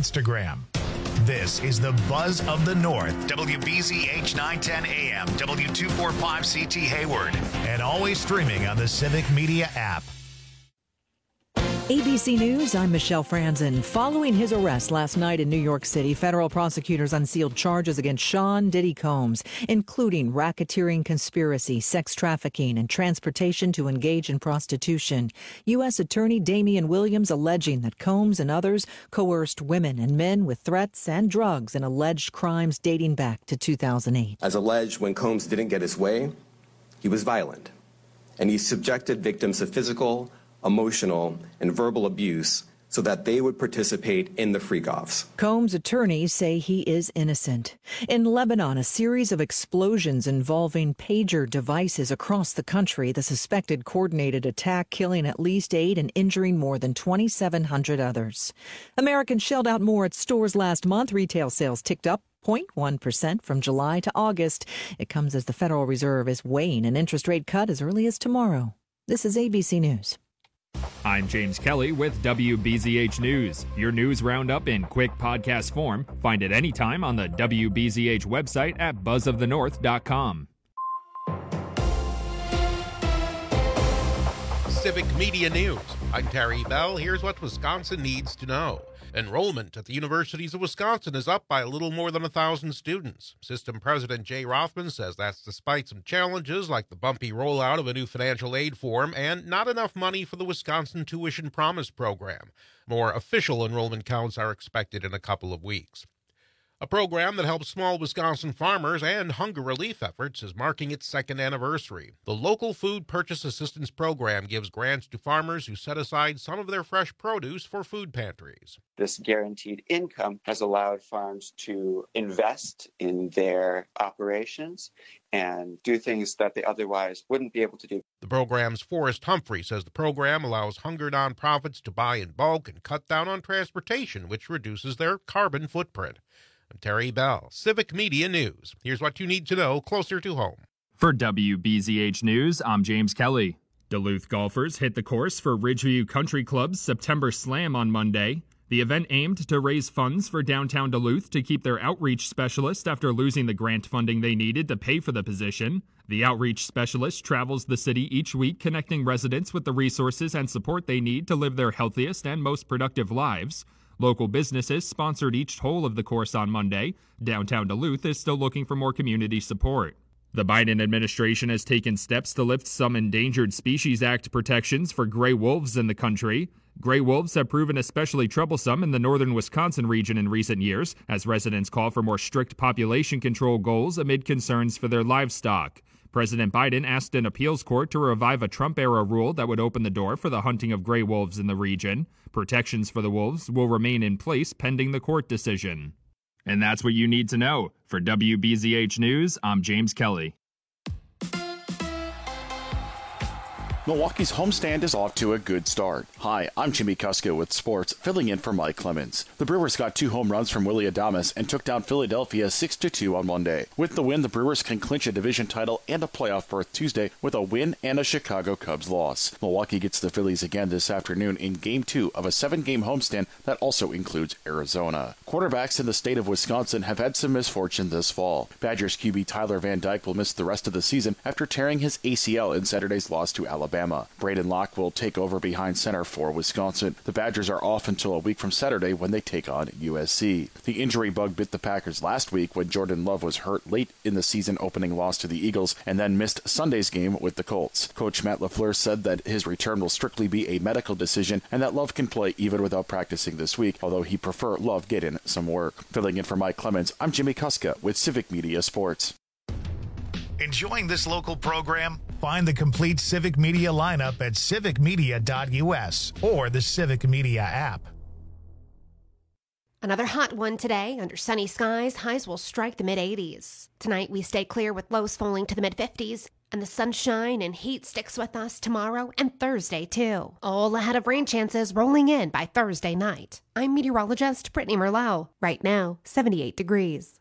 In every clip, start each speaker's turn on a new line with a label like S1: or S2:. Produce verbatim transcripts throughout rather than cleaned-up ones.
S1: Instagram. This is the Buzz of the North, W B Z H nine ten A M, W two forty-five C T Hayward, and always streaming on the Civic Media app.
S2: A B C News, I'm Michelle Franzen. Following his arrest last night in New York City, federal prosecutors unsealed charges against Sean Diddy Combs, including racketeering conspiracy, sex trafficking, and transportation to engage in prostitution. U S. Attorney Damian Williams alleging that Combs and others coerced women and men with threats and drugs in alleged crimes dating back to two thousand eight.
S3: As alleged, when Combs didn't get his way, he was violent, and he subjected victims to physical, emotional, and verbal abuse so that they would participate in the freak-offs.
S2: Combs' attorneys say he is innocent. In Lebanon, a series of explosions involving pager devices across the country. The suspected coordinated attack killing at least eight and injuring more than twenty-seven hundred others. Americans shelled out more at stores last month. Retail sales ticked up zero point one percent from July to August. It comes as the Federal Reserve is weighing an interest rate cut as early as tomorrow. This is A B C News.
S4: I'm James Kelly with W B Z H News, your news roundup in quick podcast form. Find it anytime on the W B Z H website at buzz of the north dot com.
S5: Civic Media News. I'm Terry Bell. Here's what Wisconsin needs to know. Enrollment at the universities of Wisconsin is up by a little more than one thousand students. System President Jay Rothman says that's despite some challenges like the bumpy rollout of a new financial aid form and not enough money for the Wisconsin Tuition Promise program. More official enrollment counts are expected in a couple of weeks. A program that helps small Wisconsin farmers and hunger relief efforts is marking its second anniversary. The Local Food Purchase Assistance Program gives grants to farmers who set aside some of their fresh produce for food pantries.
S6: This guaranteed income has allowed farms to invest in their operations and do things that they otherwise wouldn't be able to do.
S5: The program's Forrest Humphrey says the program allows hunger nonprofits to buy in bulk and cut down on transportation, which reduces their carbon footprint. I'm Terry Bell, Civic Media News. Here's what you need to know closer to home.
S4: For W B Z H News, I'm James Kelly. Duluth golfers hit the course for Ridgeview Country Club's September Slam on Monday. The event aimed to raise funds for downtown Duluth to keep their outreach specialist after losing the grant funding they needed to pay for the position. The outreach specialist travels the city each week, connecting residents with the resources and support they need to live their healthiest and most productive lives. Local businesses sponsored each hole of the course on Monday. Downtown Duluth is still looking for more community support. The Biden administration has taken steps to lift some Endangered Species Act protections for gray wolves in the country. Gray wolves have proven especially troublesome in the northern Wisconsin region in recent years, as residents call for more strict population control goals amid concerns for their livestock. President Biden asked an appeals court to revive a Trump-era rule that would open the door for the hunting of gray wolves in the region. Protections for the wolves will remain in place pending the court decision. And that's what you need to know. For W B Z H News, I'm James Kelly.
S7: Milwaukee's homestand is off to a good start. Hi, I'm Jimmy Kuska with sports, filling in for Mike Clemens. The Brewers got two home runs from Willy Adames and took down Philadelphia six to two on Monday. With the win, the Brewers can clinch a division title and a playoff berth Tuesday with a win and a Chicago Cubs loss. Milwaukee gets the Phillies again this afternoon in Game two of a seven-game homestand that also includes Arizona. Quarterbacks in the state of Wisconsin have had some misfortune this fall. Badgers Q B Tyler Van Dyke will miss the rest of the season after tearing his A C L in Saturday's loss to Alabama. Braden Locke will take over behind center for Wisconsin. The Badgers are off until a week from Saturday when they take on U S C. The injury bug bit the Packers last week when Jordan Love was hurt late in the season-opening loss to the Eagles and then missed Sunday's game with the Colts. Coach Matt LaFleur said that his return will strictly be a medical decision and that Love can play even without practicing this week, although he'd prefer Love get in some work. Filling in for Mike Clemens, I'm Jimmy Kuska with Civic Media Sports.
S1: Enjoying this local program? Find the complete Civic Media lineup at civic media dot u s or the Civic Media app.
S8: Another hot one today. Under sunny skies, highs will strike the mid eighties. Tonight, we stay clear with lows falling to the mid fifties, and the sunshine and heat sticks with us tomorrow and Thursday, too. All ahead of rain chances rolling in by Thursday night. I'm meteorologist Brittany Merlot. Right now, seventy-eight degrees.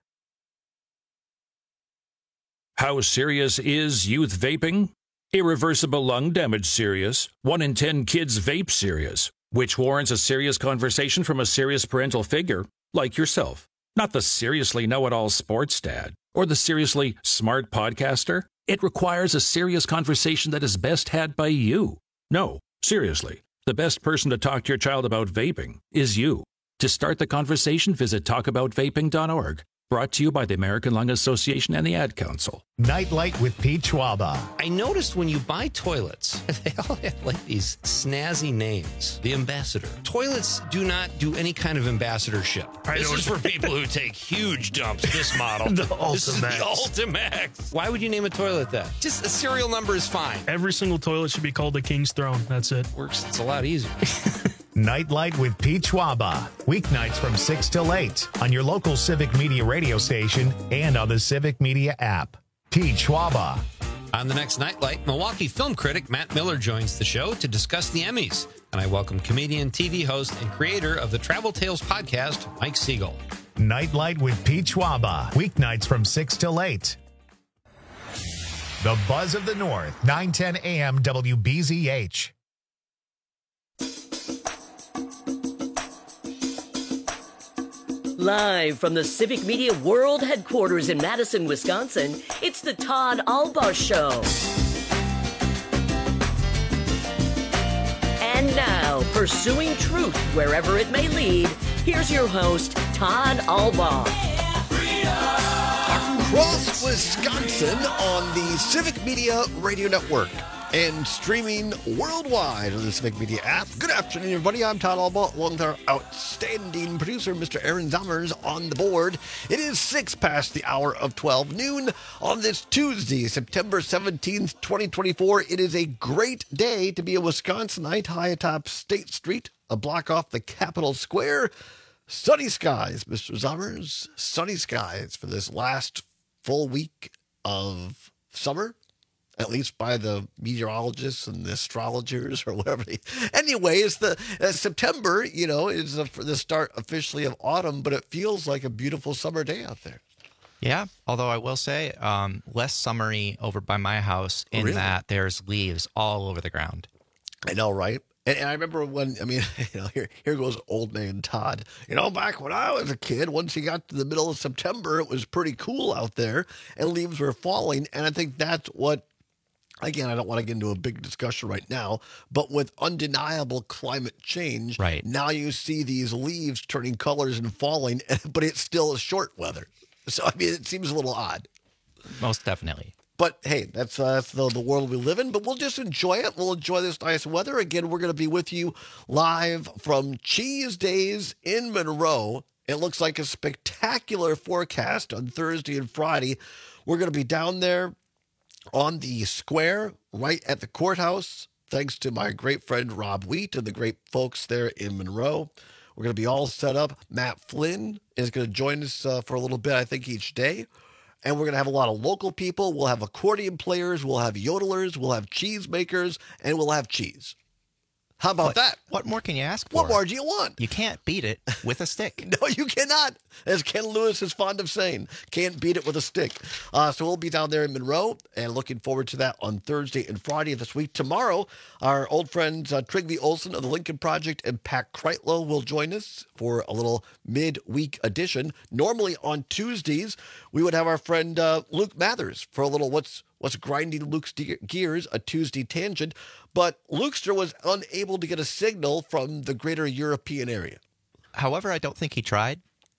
S9: How serious is youth vaping? Irreversible lung damage serious. One in ten kids vape serious. which warrants a serious conversation from a serious parental figure, like yourself. Not the seriously know-it-all sports dad or the seriously smart podcaster. It requires a serious conversation that is best had by you. No, seriously, the best person to talk to your child about vaping is you. To start the conversation, visit talk about vaping dot org. Brought to you by the American Lung Association and the Ad Council.
S1: Nightlight with Pete Schwaba.
S10: I noticed when you buy toilets, they all have like these snazzy names. The Ambassador. Toilets do not do any kind of ambassadorship.
S11: I
S10: this
S11: know.
S10: is for people who take huge dumps, this model.
S11: The
S10: This is the
S11: Ultimax.
S10: Ultimax. Why would you name a toilet that? Just a serial number is fine.
S11: Every single toilet should be called the King's Throne. That's it.
S10: Works. It's a lot easier.
S1: Nightlight with Pete Schwaba. Weeknights from six till eight on your local Civic Media radio station and on the Civic Media app. Pete Schwaba.
S10: On the next Nightlight, Milwaukee film critic Matt Miller joins the show to discuss the Emmys. And I welcome comedian, T V host, and creator of the Travel Tales podcast, Mike Siegel.
S1: Nightlight with Pete Schwaba. Weeknights from six till eight. The Buzz of the North, nine ten a.m. W B Z H.
S12: Live from the Civic Media World Headquarters in Madison, Wisconsin, it's the Todd Albaugh Show. And now, pursuing truth wherever it may lead, here's your host, Todd Albaugh.
S13: Across Wisconsin on the Civic Media Radio Network and streaming worldwide on the Civic Media app. Good afternoon, everybody. I'm Todd Albaugh, along with our outstanding producer, Mister Aaron Zommers, on the board. It is six past the hour of twelve noon on this Tuesday, September seventeenth, twenty twenty-four. It is a great day to be a Wisconsinite high atop State Street, a block off the Capitol Square. Sunny skies, Mister Zommers. Sunny skies for this last full week of summer. At least by the meteorologists and the astrologers or whatever. They, anyway, it's the uh, September, you know, is the, the start officially of autumn, but it feels like a beautiful summer day out there.
S14: Yeah, although I will say um, less summery over by my house in
S13: Really?
S14: that there's leaves all over the ground.
S13: I know, right? And, and I remember when, I mean, you know, here here goes old man Todd. You know, back when I was a kid, once you got to the middle of September, it was pretty cool out there and leaves were falling. And I think that's what, again, I don't want to get into a big discussion right now, but with undeniable climate change,
S14: right.
S13: now you see these leaves turning colors and falling, but it's still short weather. So, I mean, it seems a little odd.
S14: Most definitely.
S13: But, hey, that's, uh, that's the, the world we live in, but we'll just enjoy it. We'll enjoy this nice weather. Again, we're going to be with you live from Cheese Days in Monroe. It looks like a spectacular forecast on Thursday and Friday. We're going to be down there on the square right at the courthouse, thanks to my great friend Rob Wheat and the great folks there in Monroe. We're going to be all set up. Matt Flynn is going to join us uh, for a little bit, I think, each day. And we're going to have a lot of local people. We'll have accordion players. We'll have yodelers. We'll have cheese makers. And we'll have cheese. How about
S14: what,
S13: that?
S14: What more can you ask for?
S13: What more do you want?
S14: You can't beat it with a stick.
S13: No, you cannot. As Ken Lewis is fond of saying, can't beat it with a stick. Uh, so we'll be down there in Monroe and looking forward to that on Thursday and Friday of this week. Tomorrow, our old friends uh, Trigby Olson of the Lincoln Project and Pat Kreitlow will join us for a little midweek edition. Normally on Tuesdays, we would have our friend uh, Luke Mathers for a little What's What's Grinding Luke's Gears, a Tuesday tangent. But Lukester was unable to get a signal from the greater European area.
S14: However, I don't think he tried.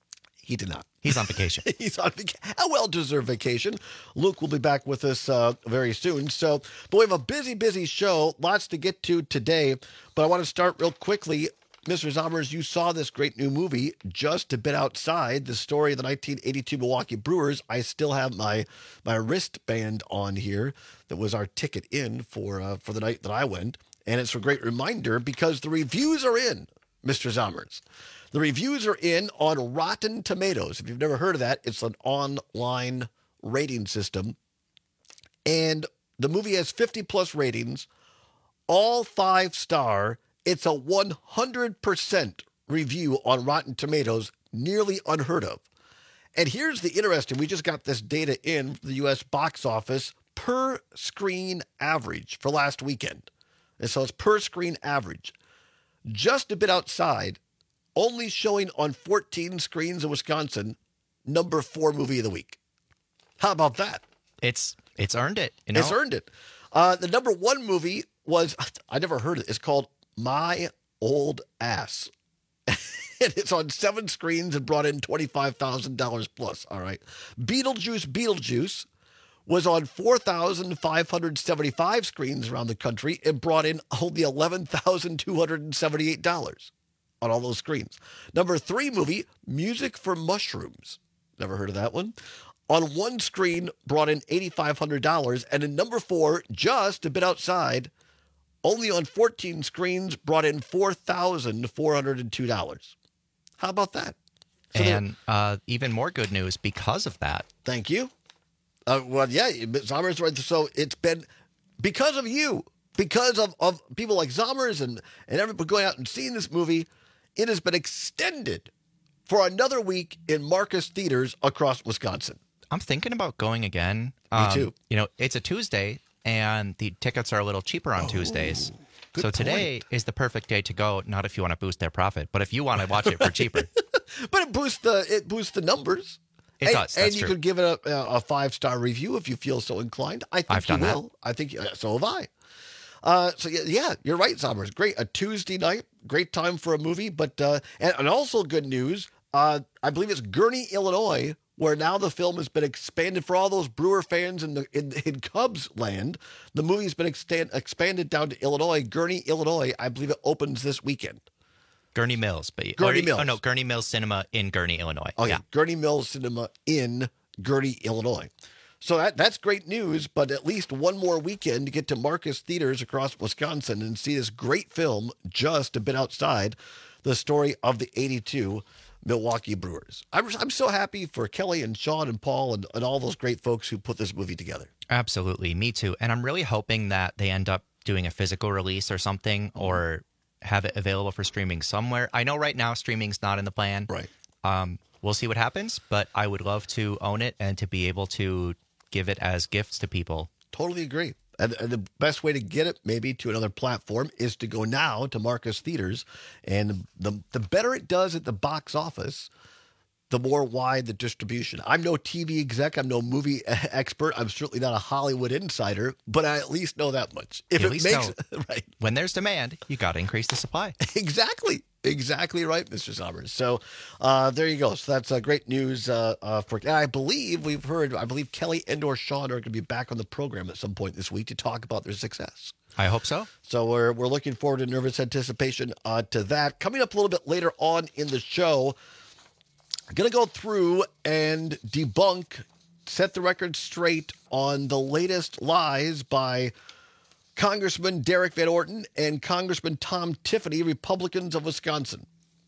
S13: He did not.
S14: He's on vacation.
S13: He's on vacation. A well-deserved vacation. Luke will be back with us uh, very soon. So, but we have a busy, busy show. Lots to get to today. But I want to start real quickly. Mister Zommers, you saw this great new movie, Just a Bit Outside, the story of the nineteen eighty-two Milwaukee Brewers. I still have my my wristband on here. That was our ticket in for uh, for the night that I went. And it's a great reminder because the reviews are in, Mister Zommers. The reviews are in on Rotten Tomatoes. If you've never heard of that, it's an online rating system. And the movie has fifty plus ratings, all five star. It's a one hundred percent review on Rotten Tomatoes, nearly unheard of. And here's the interesting, we just got this data in from the U S box office per screen average for last weekend. And so it's per screen average. Just a Bit Outside, only showing on fourteen screens in Wisconsin, number four movie of the week. How about that?
S14: It's it's earned it. You know?
S13: It's earned it. Uh, the number one movie was, I never heard it. It's called My Old Ass. And it's on seven screens and brought in twenty-five thousand dollars plus. All right. Beetlejuice, Beetlejuice was on four thousand five hundred seventy-five screens around the country and brought in only eleven thousand two hundred seventy-eight dollars on all those screens. Number three movie, Music for Mushrooms. Never heard of that one. On one screen, brought in eight thousand five hundred dollars. And in number four, Just a Bit Outside, only on fourteen screens, brought in four thousand four hundred two dollars. How about that? So
S14: and uh, even more good news because of that.
S13: Thank you. Uh, well, yeah, Zommers, right. So it's been because of you, because of, of people like Zommers and, and everybody going out and seeing this movie, it has been extended for another week in Marcus theaters across Wisconsin.
S14: I'm thinking about going again.
S13: Me
S14: Um,
S13: too.
S14: You know, it's a Tuesday, and the tickets are a little cheaper on
S13: Oh,
S14: Tuesdays.
S13: good
S14: So today
S13: point.
S14: is the perfect day to go, not if you want to boost their profit, but if you want to watch it for cheaper.
S13: But it boosts the it boosts the numbers.
S14: It
S13: and,
S14: does,
S13: and
S14: that's
S13: you
S14: true.
S13: could give it a, a five star review if you feel so inclined. I think
S14: I've
S13: you
S14: done that.
S13: will. I think so have I. Uh, so yeah, yeah, you're right, Zommers. Great, a Tuesday night, great time for a movie. But uh, and, and also good news. Uh, I believe it's Gurnee, Illinois, where now the film has been expanded for all those Brewer fans in the in, in Cubs land. The movie's been extend, expanded down to Illinois. Gurnee, Illinois. I believe it opens this weekend.
S14: Gurnee Mills. But,
S13: Gurnee
S14: or,
S13: Mills.
S14: Oh, no, Gurnee Mills Cinema in Gurnee, Illinois.
S13: Oh,
S14: yeah.
S13: yeah. Gurnee Mills Cinema in Gurnee, Illinois. So that that's great news, but at least one more weekend to get to Marcus Theaters across Wisconsin and see this great film, Just a Bit Outside, the story of the eighty-two Milwaukee Brewers. I'm, I'm so happy for Kelly and Sean and Paul and, and all those great folks who put this movie together.
S14: Absolutely. Me too. And I'm really hoping that they end up doing a physical release or something, or have it available for streaming somewhere. I know right now streaming's not in the plan.
S13: Right.
S14: Um, we'll see what happens, but I would love to own it and to be able to give it as gifts to people.
S13: Totally agree. And, and the best way to get it maybe to another platform is to go now to Marcus Theaters. And the the better it does at the box office, the more wide the distribution. I'm no T V exec. I'm no movie expert. I'm certainly not a Hollywood insider, but I at least know that much. If
S14: You
S13: it
S14: at least
S13: makes
S14: know
S13: right,
S14: when there's demand, you got to increase the supply.
S13: exactly, exactly right, Mister Sommers. So uh, there you go. So that's uh, great news uh, uh, for. And I believe we've heard. I believe Kelly and or Sean are going to be back on the program at some point this week to talk about their success.
S14: I hope so.
S13: So we're we're looking forward to nervous anticipation uh, to that. Coming up a little bit later on in the show, I'm going to go through and debunk, set the record straight on the latest lies by Congressman Derek Van Orton and Congressman Tom Tiffany, Republicans of Wisconsin.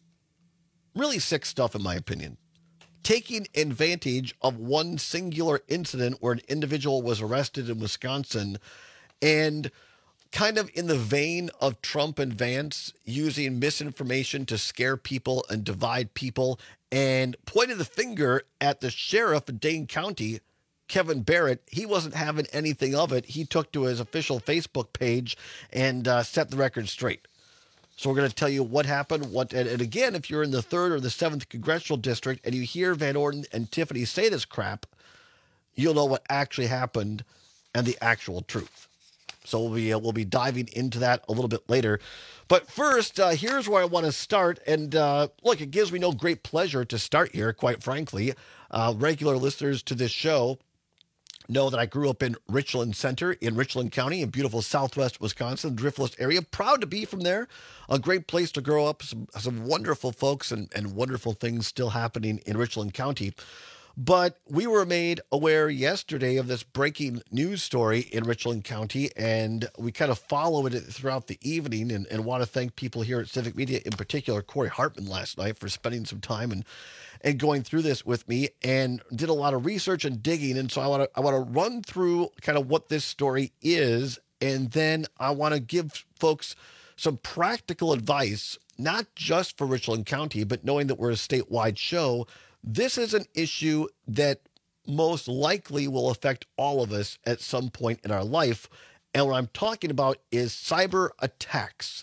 S13: Really sick stuff, in my opinion. Taking advantage of one singular incident where an individual was arrested in Wisconsin and kind of in the vein of Trump and Vance, using misinformation to scare people and divide people, and pointed the finger at the sheriff of Dane County, Kevin Barrett. He wasn't having anything of it. He took to his official Facebook page and uh, set the record straight. So we're going to tell you what happened. What, and, and again, if you're in the third or the seventh congressional district and you hear Van Orton and Tiffany say this crap, you'll know what actually happened and the actual truth. So we'll be uh, we'll be diving into that a little bit later. But first, uh, here's where I want to start. And uh, look, it gives me no great pleasure to start here, quite frankly. Uh, regular listeners to this show know that I grew up in Richland Center in Richland County in beautiful southwest Wisconsin, Driftless area. Proud to be from there. A great place to grow up. Some, some wonderful folks and, and wonderful things still happening in Richland County. But we were made aware yesterday of this breaking news story in Richland County, and we kind of followed it throughout the evening, and, and want to thank people here at Civic Media, in particular Corey Hartman last night, for spending some time and and going through this with me, and did a lot of research and digging. And so I want to I want to run through kind of what this story is, and then I want to give folks some practical advice, not just for Richland County, but knowing that we're a statewide show. This is an issue that most likely will affect all of us at some point in our life. And what I'm talking about is cyber attacks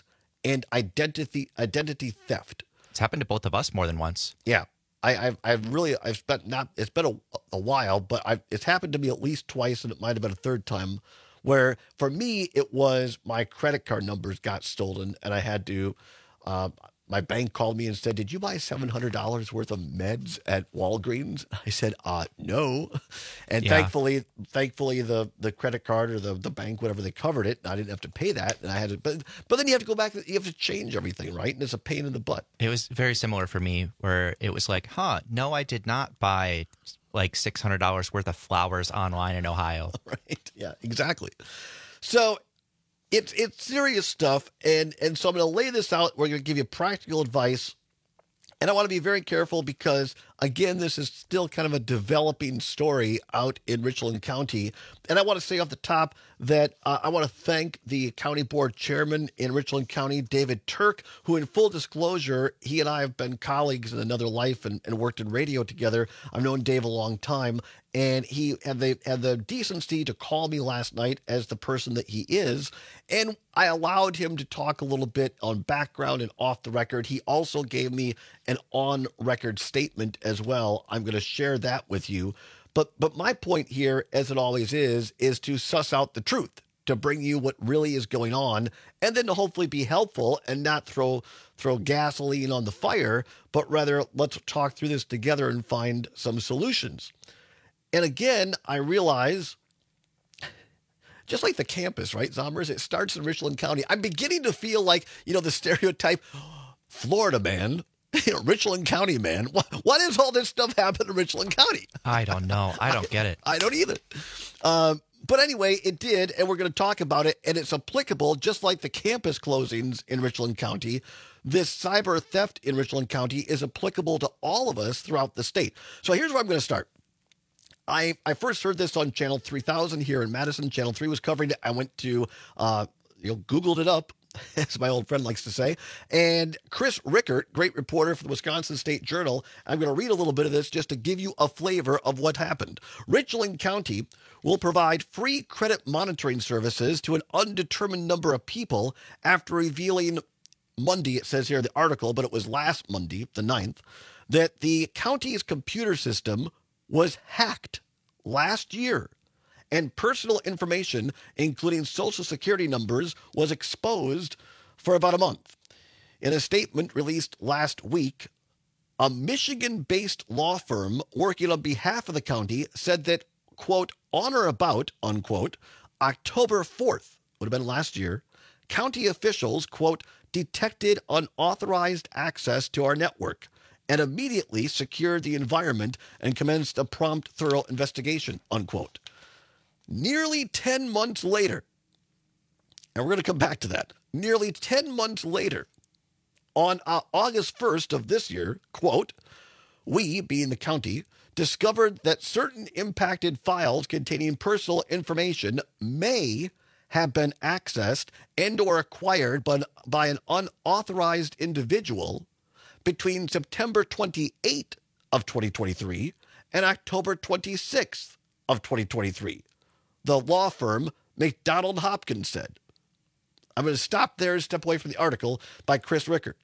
S13: and identity identity theft.
S14: It's happened to both of us more than once.
S13: Yeah. I, I've, I've really, I've spent not, it's been a, a while, but I've, it's happened to me at least twice, and it might have been a third time, where for me, it was my credit card numbers got stolen, and I had to, uh, my bank called me and said, did you buy seven hundred dollars worth of meds at Walgreens? I said, uh, no. And
S14: Yeah.
S13: thankfully, thankfully the, the credit card or the, the bank, whatever, they covered it. And I didn't have to pay that. And I had to, but, but then you have to go back, you have to change everything, right? And it's a pain in the butt.
S14: It was very similar for me, where it was like, huh, no, I did not buy like six hundred dollars worth of flowers online in Ohio.
S13: Right. Yeah, exactly. So it's it's serious stuff. And, and so I'm going to lay this out. We're going to give you practical advice. And I want to be very careful because, again, this is still kind of a developing story out in Richland County. And I want to say off the top that uh, I want to thank the county board chairman in Richland County, David Turk, who, in full disclosure, he and I have been colleagues in another life and, and worked in radio together. I've known Dave a long time. And he had the, had the decency to call me last night as the person that he is. And I allowed him to talk a little bit on background and off the record. He also gave me an on-record statement as well. I'm going to share that with you. But but my point here, as it always is, is to suss out the truth, to bring you what really is going on, and then to hopefully be helpful and not throw throw gasoline on the fire, but rather let's talk through this together and find some solutions. And again, I realize, just like the campus, right, Zombers, it starts in Richland County. I'm beginning to feel like, you know, the stereotype, Florida man, you know, Richland County man. What, what is all this stuff happen in Richland County?
S14: I don't know. I don't get it.
S13: I don't either. Um, but anyway, it did, and we're going to talk about it, and it's applicable, just like the campus closings in Richland County. This cyber theft in Richland County is applicable to all of us throughout the state. So here's where I'm going to start. I, I first heard this on Channel three thousand here in Madison. Channel three was covering it. I went to, uh, you know, Googled it up, as my old friend likes to say. And Chris Rickert, great reporter for the Wisconsin State Journal, I'm going to read a little bit of this just to give you a flavor of what happened. Richland County will provide free credit monitoring services to an undetermined number of people after revealing Monday, it says here in the article, but it was last Monday, the ninth, that the county's computer system was hacked last year, and personal information, including social security numbers, was exposed for about a month. In a statement released last week, a Michigan-based law firm working on behalf of the county said that, quote, on or about, unquote, October fourth, would have been last year, county officials, quote, detected unauthorized access to our network and immediately secured the environment and commenced a prompt, thorough investigation, unquote. Nearly ten months later, and we're going to come back to that, nearly ten months later, on uh, August first of this year, quote, we, being the county, discovered that certain impacted files containing personal information may have been accessed and or acquired by, by an unauthorized individual between September twenty-eighth of twenty twenty-three and October twenty-sixth of twenty twenty-three. The law firm McDonald Hopkins said. I'm going to stop there and step away from the article by Chris Rickert.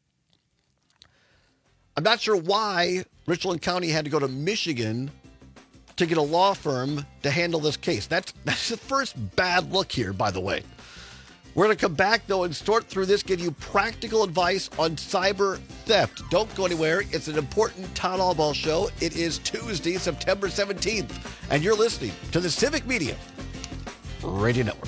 S13: I'm not sure why Richland County had to go to Michigan to get a law firm to handle this case. That's, that's the first bad look here, by the way. We're going to come back, though, and sort through this, give you practical advice on cyber theft. Don't go anywhere. It's an important Todd Albaugh show. It is Tuesday, September seventeenth, and you're listening to the Civic Media Radio Network.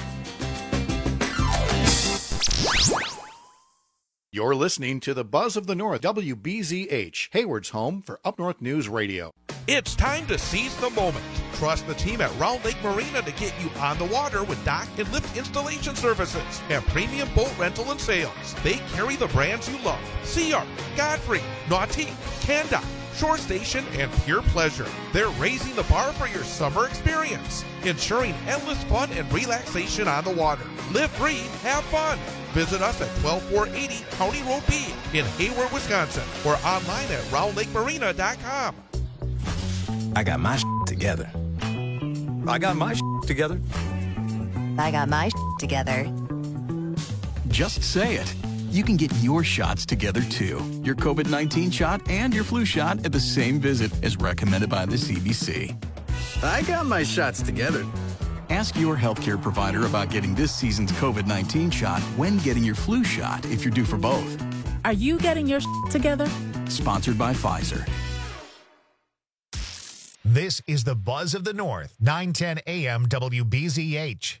S15: You're listening to the Buzz of the North, W B Z H, Hayward's home for Up North News Radio.
S5: It's time to seize the moment. Trust the team at Round Lake Marina to get you on the water with dock and lift installation services and premium boat rental and sales. They carry the brands you love: Sea Art, Godfrey, Nautique, Canda, Shore Station, and Pure Pleasure. They're raising the bar for your summer experience, ensuring endless fun and relaxation on the water. Live free, have fun. Visit us at twelve four eighty County Road B in Hayward, Wisconsin, or online at round lake marina dot com.
S16: I got my shit together. I got my shit together.
S17: I got my shit together.
S16: Just say it.
S17: you can get your shots together too. Your COVID nineteen shot and your flu shot at the same visit as recommended by the C D C.
S16: I got my shots together.
S17: Ask your healthcare provider about getting this season's COVID nineteen shot when getting your flu shot if you're due for both.
S18: Are you getting your sh- together?
S17: Sponsored by Pfizer.
S1: This is the Buzz of the North, nine ten A M W B Z H.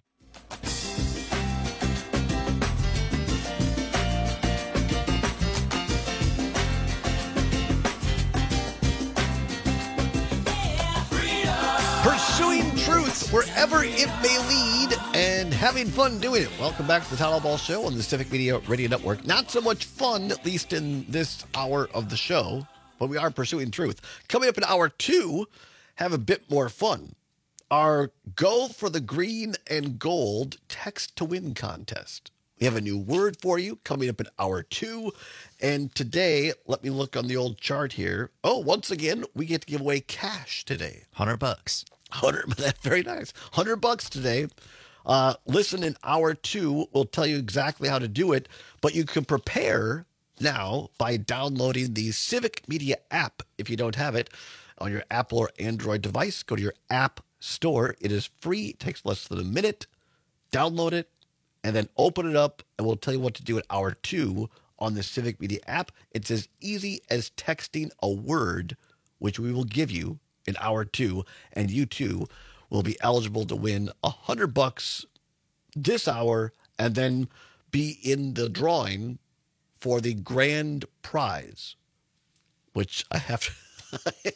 S13: Pursuing truth wherever it may lead and having fun doing it. Welcome back to the Town Hall Ball Show on the Civic Media Radio Network. Not so much fun, at least in this hour of the show, but we are pursuing truth. Coming up in hour two, have a bit more fun. Our Go for the Green and Gold Text to Win contest. We have a new word for you coming up in hour two. And today, let me look on the old chart here. Oh, once again, we get to give away cash today.
S14: one hundred bucks.
S13: one hundred, that's very nice. one hundred bucks today. Uh, listen in hour two. We'll tell you exactly how to do it. But you can prepare now by downloading the Civic Media app if you don't have it on your Apple or Android device. Go to your app store. It is free. It takes less than a minute. Download it and then open it up, and we'll tell you what to do at hour two on the Civic Media app. It's as easy as texting a word, which we will give you in hour two, and you too will be eligible to win a hundred bucks this hour, and then be in the drawing for the grand prize, which I have to.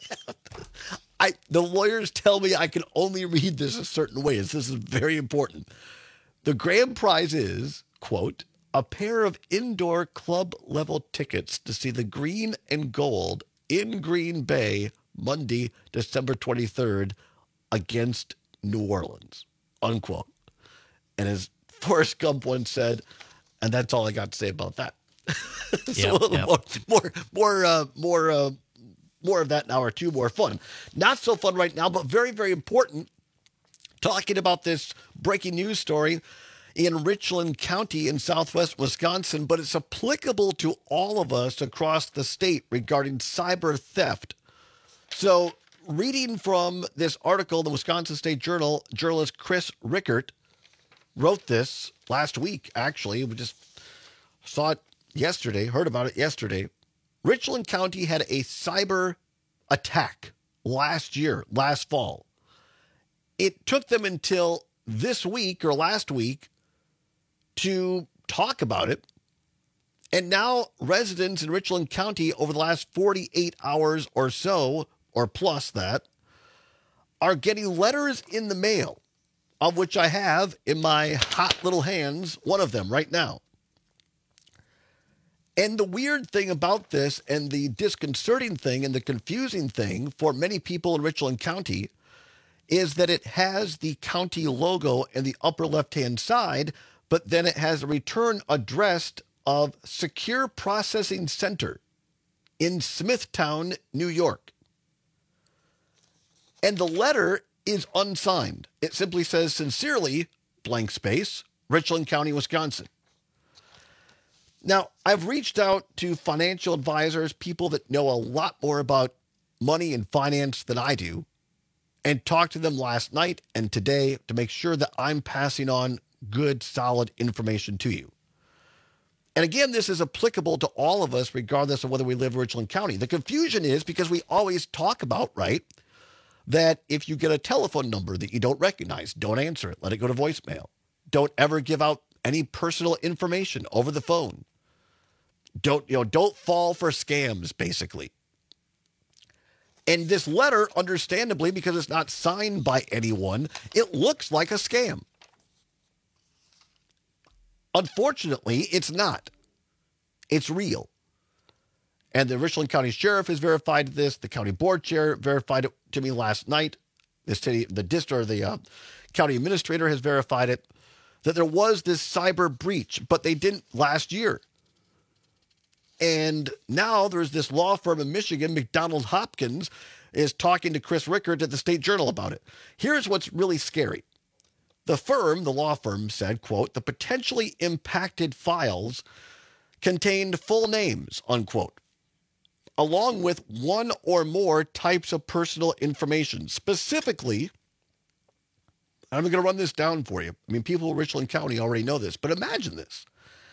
S13: I the lawyers tell me I can only read this a certain way. This is very important. The grand prize is, quote, a pair of indoor club level tickets to see the Green and Gold in Green Bay Monday, December twenty-third against New Orleans, unquote. And as Forrest Gump once said, and that's all I got to say about that. so
S14: Yep,
S13: a little
S14: yep.
S13: more, more, more, uh, more, uh, more of that in hour two, more fun. Not so fun right now, but very, very important. Talking about this breaking news story in Richland County in southwest Wisconsin, but it's applicable to all of us across the state regarding cyber theft. So, reading from this article in the Wisconsin State Journal, journalist Chris Rickert wrote this last week, actually. We just saw it yesterday, heard about it yesterday. Richland County had a cyber attack last year, last fall. It took them until this week or last week to talk about it. And now residents in Richland County over the last forty-eight hours or so, or plus that, are getting letters in the mail, of which I have in my hot little hands, one of them right now. And the weird thing about this, and the disconcerting thing, and the confusing thing for many people in Richland County, is that it has the county logo in the upper left-hand side, but then it has a return address of Secure Processing Center in Smithtown, New York. And the letter is unsigned. It simply says, sincerely, blank space, Richland County, Wisconsin. Now, I've reached out to financial advisors, people that know a lot more about money and finance than I do, and talked to them last night and today to make sure that I'm passing on good, solid information to you. And again, this is applicable to all of us, regardless of whether we live in Richland County. The confusion is because we always talk about, right, that if you get a telephone number that you don't recognize, don't answer it. Let it go to voicemail. Don't ever give out any personal information over the phone. Don't, you know, don't fall for scams, basically. And this letter, understandably, because it's not signed by anyone, it looks like a scam. Unfortunately, it's not. It's real. And the Richland County Sheriff has verified this. The county board chair verified it to me last night. The city, the district, or the uh, county administrator has verified it, that there was this cyber breach, but they didn't last year. And now there's this law firm in Michigan, McDonald Hopkins, is talking to Chris Rickert at the State Journal about it. Here's what's really scary. The firm, the law firm said, quote, the potentially impacted files contained full names, unquote, along with one or more types of personal information. Specifically, I'm going to run this down for you. I mean, people in Richland County already know this, but imagine this.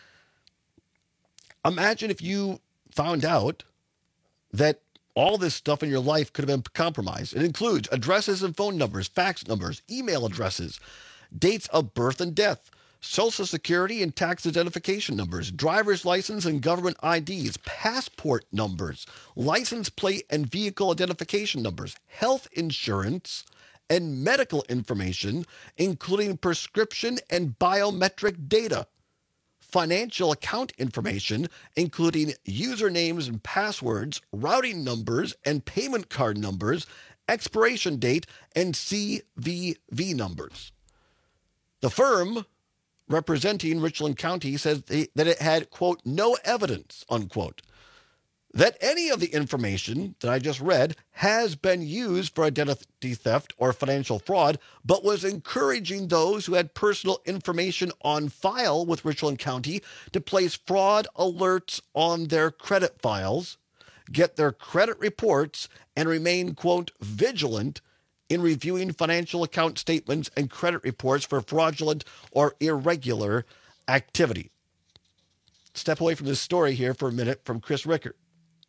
S13: Imagine if you found out that all this stuff in your life could have been compromised. It includes addresses and phone numbers, fax numbers, email addresses, dates of birth and death, Social Security and tax identification numbers, driver's license and government I Ds, passport numbers, license plate and vehicle identification numbers, health insurance, and medical information, including prescription and biometric data, financial account information, including usernames and passwords, routing numbers and payment card numbers, expiration date, and C V V numbers. The firm representing Richland County says they, that it had, quote, no evidence, unquote, that any of the information that I just read has been used for identity theft or financial fraud, but was encouraging those who had personal information on file with Richland County to place fraud alerts on their credit files, get their credit reports, and remain, quote, vigilant in reviewing financial account statements and credit reports for fraudulent or irregular activity. Step away from this story here for a minute from Chris Rickert.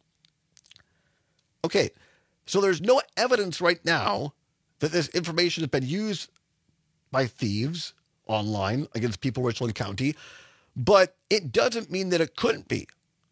S13: Okay, so there's no evidence right now that this information has been used by thieves online against people in Richland County, but it doesn't mean that it couldn't be.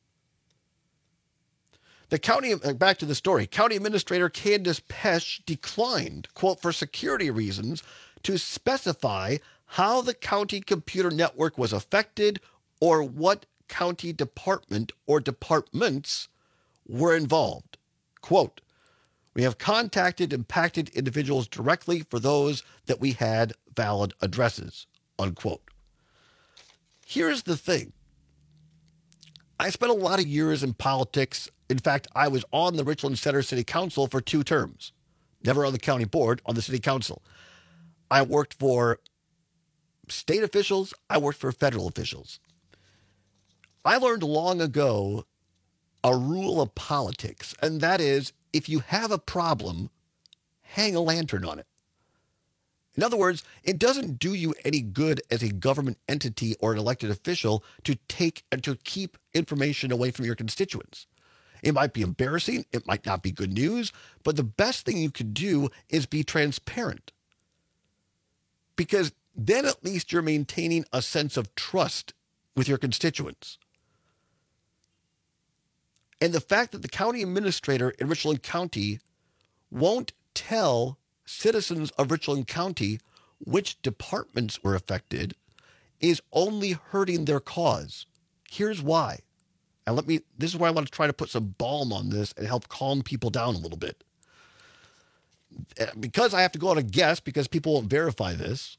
S13: The county, back to the story, County Administrator Candace Pesch declined, quote, for security reasons, to specify how the county computer network was affected or what county department or departments were involved. Quote, we have contacted impacted individuals directly for those that we had valid addresses, unquote. Here's the thing. I spent a lot of years in politics. In fact, I was on the Richland Center City Council for two terms. Never on the county board, on the city council. I worked for state officials. I worked for federal officials. I learned long ago a rule of politics, and that is, if you have a problem, hang a lantern on it. In other words, it doesn't do you any good as a government entity or an elected official to take and to keep information away from your constituents. It might be embarrassing. It might not be good news, but the best thing you can do is be transparent. Because then at least you're maintaining a sense of trust with your constituents. And the fact that the county administrator in Richland County won't tell citizens of Richland County which departments were affected is only hurting their cause. Here's why. And let me, this is why I want to try to put some balm on this and help calm people down a little bit. Because I have to go on a guess, because people won't verify this,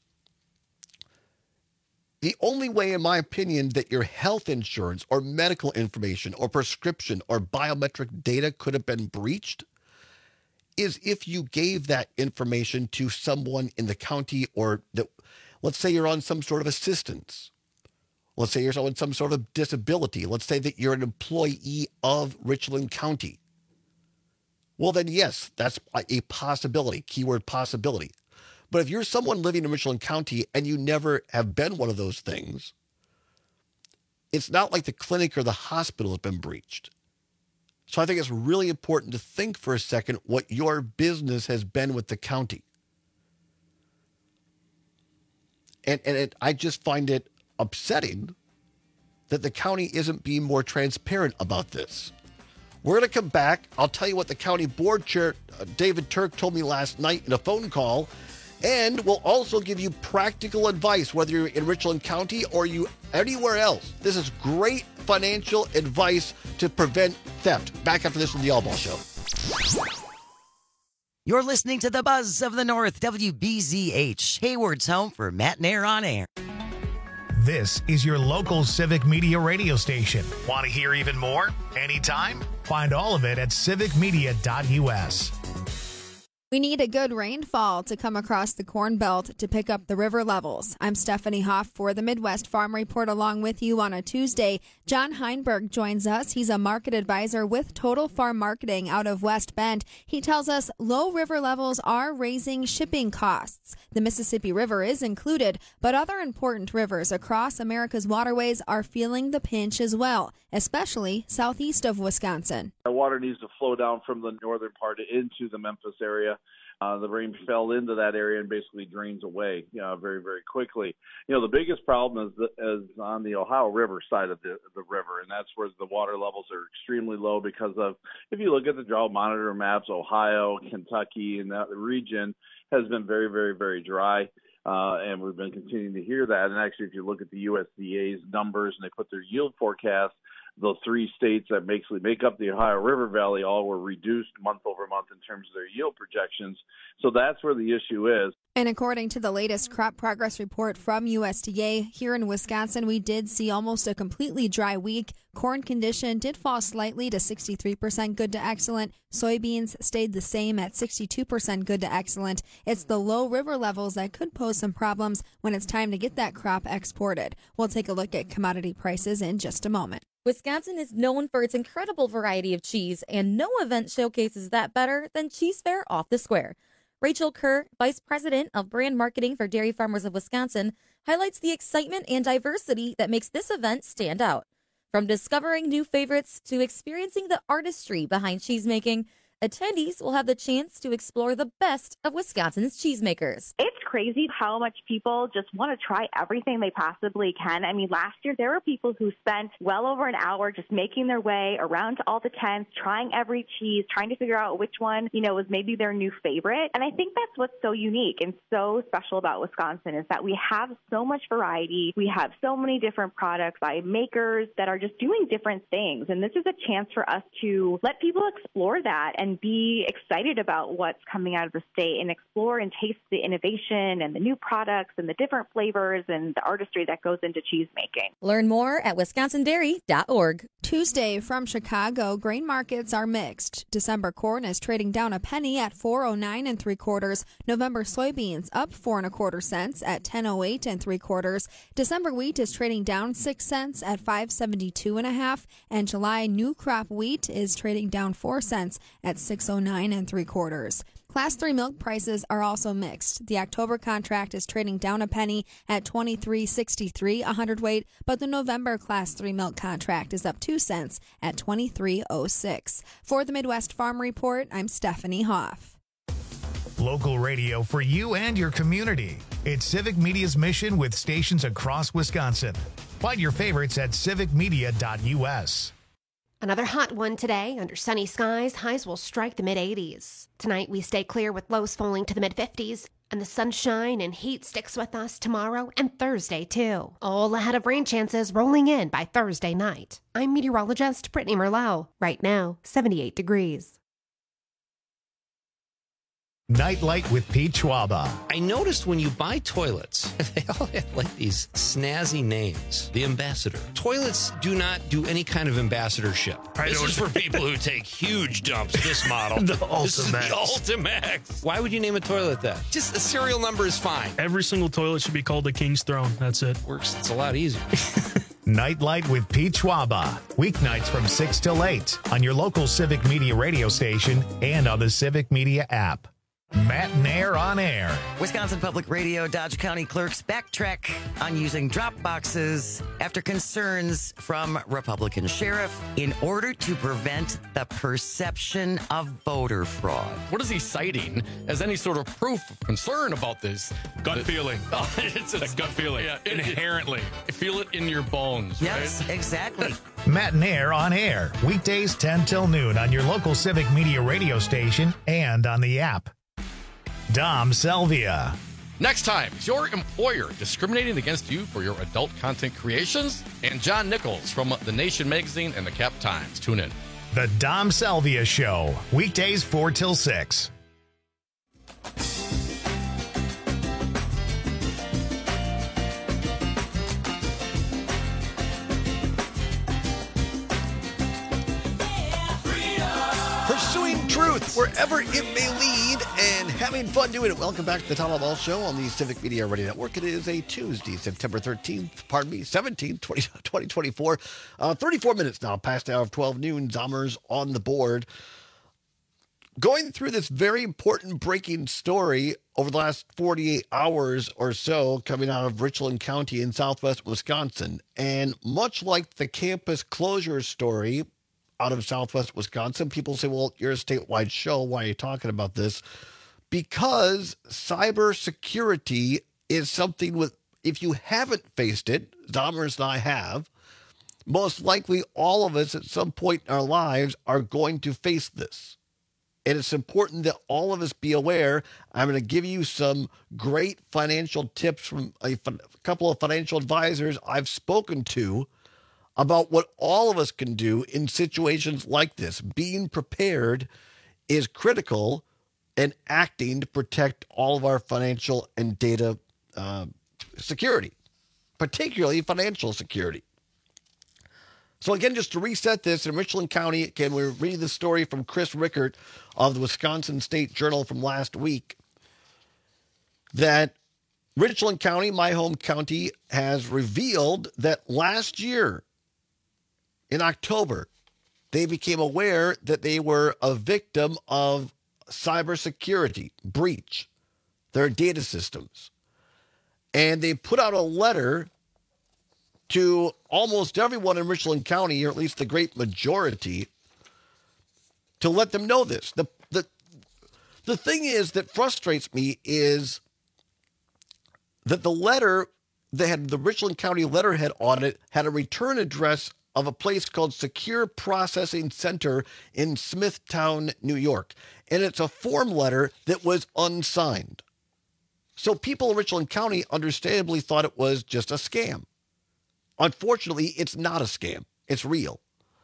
S13: the only way, in my opinion, that your health insurance or medical information or prescription or biometric data could have been breached is if you gave that information to someone in the county, or that, let's say you're on some sort of assistance. Let's say you're on some sort of disability. Let's say that you're an employee of Richland County. Well, then, yes, that's a possibility, keyword possibility. But if you're someone living in Richland County and you never have been one of those things, it's not like the clinic or the hospital has been breached. So I think it's really important to think for a second what your business has been with the county. And, and it, I just find it upsetting that the county isn't being more transparent about this. We're going to come back. I'll tell you what the county board chair, uh, David Turk, told me last night in a phone call. And we'll also give you practical advice, whether you're in Richland County or you anywhere else. This is great financial advice to prevent theft. Back after this on the Allball Show.
S19: You're listening to the Buzz of the North, W B Z H, Hayward's home for Matt and Air on Air.
S1: This is your local Civic Media radio station. Want to hear even more? Anytime? Find all of it at civic media dot U S.
S20: We need a good rainfall to come across the Corn Belt to pick up the river levels. I'm Stephanie Hoff for the Midwest Farm Report along with you on a Tuesday. John Heinberg joins us. He's a market advisor with Total Farm Marketing out of West Bend. He tells us low river levels are raising shipping costs. The Mississippi River is included, but other important rivers across America's waterways are feeling the pinch as well, especially southeast of Wisconsin.
S21: The water needs to flow down from the northern part into the Memphis area. Uh, the rain fell into that area and basically drains away you know, very, very quickly. You know, the biggest problem is, the, is on the Ohio River side of the, the river, and that's where the water levels are extremely low because of, if you look at the drought monitor maps, Ohio, Kentucky, and that region has been very, very, very dry. Uh, and we've been continuing to hear that. And actually, if you look at the U S D A's numbers and they put their yield forecast, the three states that basically make up the Ohio River Valley all were reduced month over month in terms of their yield projections. So that's where the issue is.
S20: And according to the latest crop progress report from U S D A, here in Wisconsin, we did see almost a completely dry week. Corn condition did fall slightly to sixty-three percent good to excellent. Soybeans stayed the same at sixty-two percent good to excellent. It's the low river levels that could pose some problems when it's time to get that crop exported. We'll take a look at commodity prices in just a moment.
S22: Wisconsin is known for its incredible variety of cheese, and no event showcases that better than Cheese Fair Off the Square. Rachel Kerr, Vice President of Brand Marketing for Dairy Farmers of Wisconsin, highlights the excitement and diversity that makes this event stand out. From discovering new favorites to experiencing the artistry behind cheesemaking, attendees will have the chance to explore the best of Wisconsin's cheesemakers.
S23: It's crazy how much people just want to try everything they possibly can. I mean, last year there were people who spent well over an hour just making their way around to all the tents, trying every cheese, trying to figure out which one, you know, was maybe their new favorite. And I think that's what's so unique and so special about Wisconsin is that we have so much variety. We have so many different products by makers that are just doing different things. And this is a chance for us to let people explore that and and be excited about what's coming out of the state and explore and taste the innovation and the new products and the different flavors and the artistry that goes into cheese making.
S22: Learn more at wisconsin dairy dot org.
S20: Tuesday from Chicago, grain markets are mixed. December corn is trading down a penny at four oh nine and three quarters. November soybeans up four and a quarter cents at ten oh eight and three quarters. December wheat is trading down six cents at five seventy-two and a half, and July new crop wheat is trading down four cents at six oh nine and three quarters. Class three milk prices are also mixed. The October contract is trading down a penny at twenty-three sixty-three a hundredweight, but the November Class three milk contract is up two cents at twenty-three oh six. For the Midwest Farm Report, I'm Stephanie Hoff.
S1: Local radio for you and your community. It's Civic Media's mission with stations across Wisconsin. Find your favorites at civic media dot u s.
S8: Another hot one today. Under sunny skies, highs will strike the mid eighties. Tonight, we stay clear with lows falling to the mid fifties, and the sunshine and heat sticks with us tomorrow and Thursday, too. All ahead of rain chances rolling in by Thursday night. I'm meteorologist Brittany Merlot. Right now, seventy-eight degrees.
S1: Nightlight with Pete Schwaba.
S10: I noticed when you buy toilets, they all have like these snazzy names. The Ambassador. Toilets do not do any kind of ambassadorship.
S11: I
S10: this
S11: know.
S10: is for people who take huge dumps, this model.
S11: The
S10: This is the
S11: Ultimax.
S10: Ultimax. Why would you name a toilet that? Just the serial number is fine.
S11: Every single toilet should be called the King's Throne. That's it.
S10: Works. It's a lot easier.
S1: Nightlight with Pete Schwaba. Weeknights from six till eight on your local Civic Media radio station and on the Civic Media app. Matt Nair on air.
S19: Wisconsin Public Radio Dodge County clerks backtrack on using drop boxes after concerns from Republican sheriff in order to prevent the perception of voter fraud.
S24: What is he citing as any sort of proof of concern about this?
S11: Gut feeling.
S24: Oh, it's a
S11: gut feeling.
S24: Yeah, it-
S11: Inherently.
S24: it- feel it in your bones,
S19: Yes,
S24: right?
S19: exactly.
S1: Matt Nair on air. Weekdays ten till noon on your local Civic Media radio station and on the app. Dom Selvia.
S24: Next time, is your employer discriminating against you for your adult content creations? And John Nichols from The Nation magazine and the Cap Times. Tune in.
S1: The Dom Selvia Show. Weekdays four till six.
S25: Pursuing truth wherever it may lead and
S13: Having fun doing it. Welcome back to the Tom Ball Show on the Civic Media Radio Network. It is a Tuesday, September thirteenth, pardon me, seventeenth, twenty twenty-four. Uh, thirty-four minutes now past the hour of twelve noon. Zommers on the board. Going through this very important breaking story over the last forty-eight hours or so coming out of Richland County in southwest Wisconsin. And much like the campus closure story out of southwest Wisconsin, people say, well, you're a statewide show. Why are you talking about this? Because cybersecurity is something with, if you haven't faced it, Zommers and I have, most likely all of us at some point in our lives are going to face this. And it's important that all of us be aware. I'm going to give you some great financial tips from a, a couple of financial advisors I've spoken to about what all of us can do in situations like this. Being prepared is critical, and acting to protect all of our financial and data uh, security, particularly financial security. So again, just to reset this, in Richland County, again, we're reading the story from Chris Rickert of the Wisconsin State Journal from last week, that Richland County, my home county, has revealed that last year, in October, they became aware that they were a victim of cybersecurity breach, their data systems. And they put out a letter to almost everyone in Richland County, or at least the great majority, to let them know this. The, the, the thing is that frustrates me is that the letter, they had the Richland County letterhead on it, had a return address of a place called Secure Processing Center in Smithtown, New York. And it's a form letter that was unsigned. So people in Richland County understandably thought it was just a scam. Unfortunately, it's not a scam. It's real.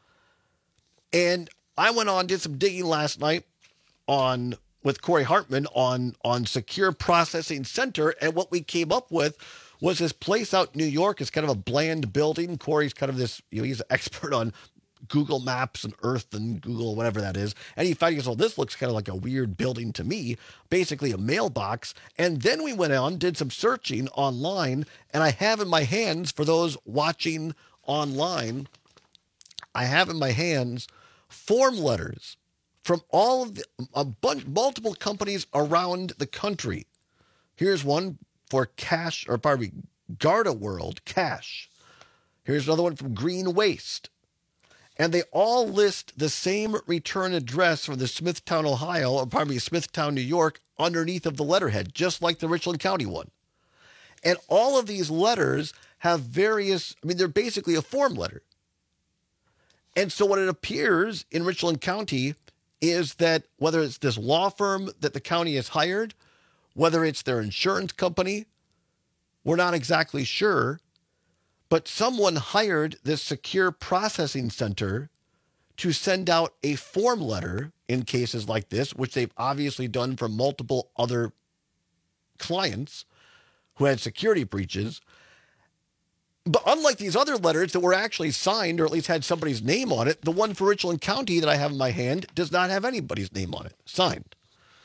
S13: And I went on, did some digging last night on with Corey Hartman on, on Secure Processing Center, and what we came up with was this place out in New York. It's kind of a bland building. Corey's kind of this, you know, he's an expert on Google Maps and Earth and Google, whatever that is. And he found, he goes, well, this looks kind of like a weird building to me, basically a mailbox. And then we went on, did some searching online, and I have in my hands, for those watching online, I have in my hands form letters from all of the, a bunch, multiple companies around the country. Here's one for Cash, or pardon me, Garda World, Cash. Here's another one from Green Waste. And they all list the same return address for the Smithtown, Ohio, or pardon me, Smithtown, New York, underneath of the letterhead, just like the Richland County one. And all of these letters have various, I mean, they're basically a form letter. And so what it appears in Richland County is that whether it's this law firm that the county has hired, whether it's their insurance company, we're not exactly sure, but someone hired this Secure Processing Center to send out a form letter in cases like this, which they've obviously done for multiple other clients who had security breaches. But unlike these other letters that were actually signed, or at least had somebody's name on it, the one for Richland County that I have in my hand does not have anybody's name on it, signed.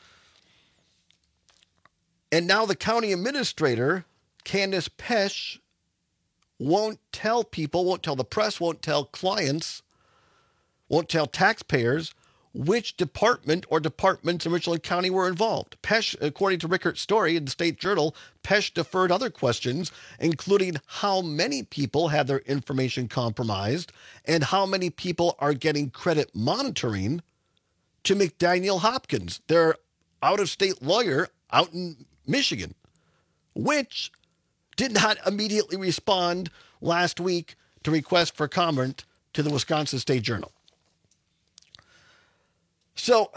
S13: And now the county administrator, Candace Pesch, won't tell people, won't tell the press, won't tell clients, won't tell taxpayers which department or departments in Richland County were involved. Pesch, according to Rickert's story in the State Journal, Pesch deferred other questions, including how many people had their information compromised and how many people are getting credit monitoring, to McDaniel Hopkins, their out-of-state lawyer out in Michigan, which did not immediately respond last week to request for comment to the Wisconsin State Journal. So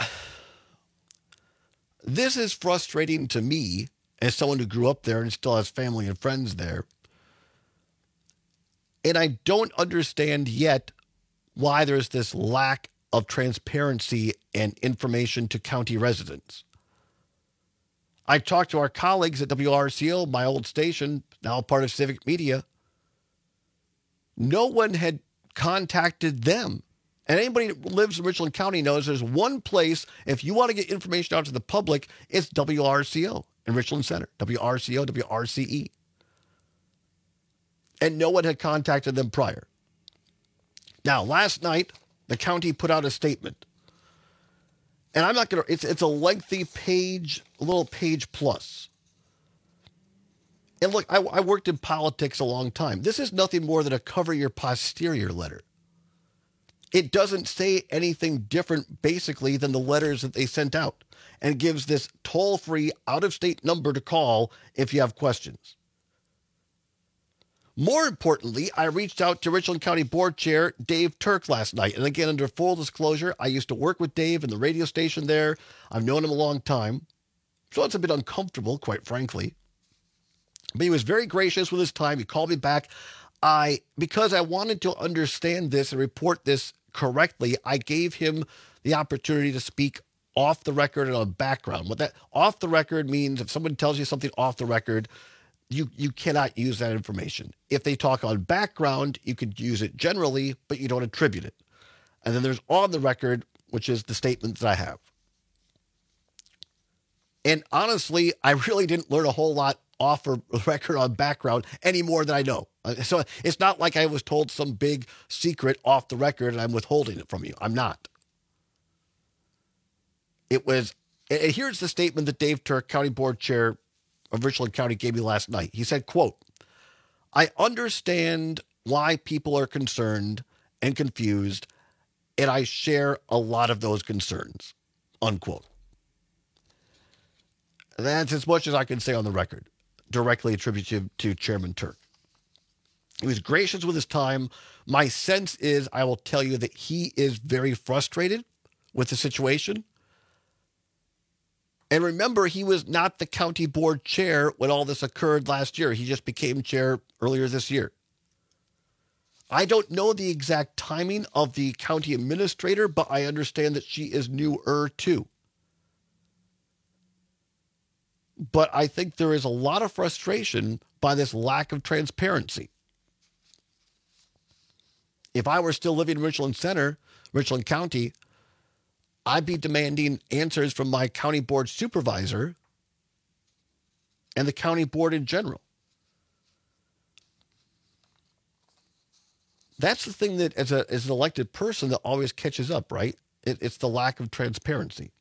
S13: this is frustrating to me as someone who grew up there and still has family and friends there. And I don't understand yet why there's this lack of transparency and information to county residents. I talked to our colleagues at W R C O, my old station, now part of Civic Media. No one had contacted them And anybody that lives in Richland County knows there's one place, if you want to get information out to the public, it's W R C O in Richland Center. W R C O, W R C E. And no one had contacted them prior. Now, last night, the county put out a statement. And I'm not going to, it's it's a lengthy page, a little page plus. And look, I, I worked in politics a long time. This is nothing more than a cover your posterior letter. It doesn't say anything different, basically, than the letters that they sent out, and gives this toll-free, out-of-state number to call if you have questions. More importantly, I reached out to Richland County Board Chair Dave Turk last night. And again, under full disclosure, I used to work with Dave in the radio station there. I've known him a long time. So it's a bit uncomfortable, quite frankly. But he was very gracious with his time. He called me back. I, because I wanted to understand this and report this correctly, I gave him the opportunity to speak off the record and on background. What that off the record means, if someone tells you something off the record, you you cannot use that information. If they talk on background, you could use it generally, but you don't attribute it. And then there's on the record, which is the statement that I have. And honestly, I really didn't learn a whole lot off the record on background any more than I know. So it's not like I was told some big secret off the record and I'm withholding it from you. I'm not. It was, and here's the statement that Dave Turk, County Board Chair of Richland County, gave me last night. He said, quote, I understand why people are concerned and confused, and I share a lot of those concerns, unquote. That's as much as I can say on the record, directly attributed to Chairman Turk. He was gracious with his time. My sense is, I will tell you that he is very frustrated with the situation. And remember, he was not the county board chair when all this occurred last year. He just became chair earlier this year. I don't know the exact timing of the county administrator, but I understand that she is newer too. But I think there is a lot of frustration by this lack of transparency. If I were still living in Richland Center, Richland County, I'd be demanding answers from my county board supervisor and the county board in general. That's the thing that, as, a, as an elected person, that always catches up, right? It, it's the lack of transparency.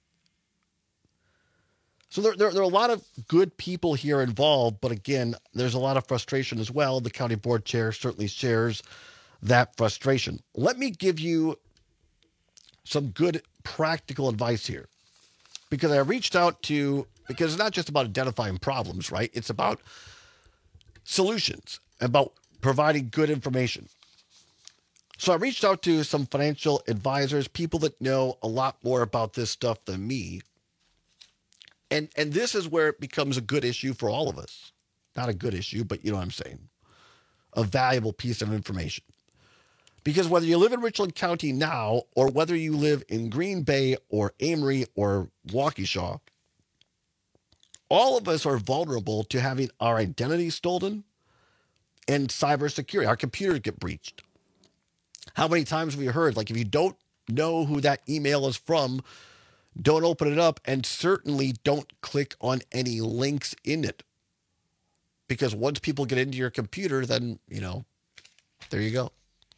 S13: So there, there, there are a lot of good people here involved, but again, there's a lot of frustration as well. The county board chair certainly shares that frustration. Let me give you some good practical advice here, because I reached out to, because it's not just about identifying problems, right? It's about solutions, about providing good information. So I reached out to some financial advisors, people that know a lot more about this stuff than me. And and this is where it becomes a good issue for all of us. Not a good issue, but you know what I'm saying. A valuable piece of information. Because whether you live in Richland County now, or whether you live in Green Bay or Amory or Waukesha, all of us are vulnerable to having our identity stolen and cybersecurity. Our computers get breached. How many times have we heard, like, if you don't know who that email is from, don't open it up, and certainly don't click on any links in it. Because once people get into your computer, then, you know, there you go.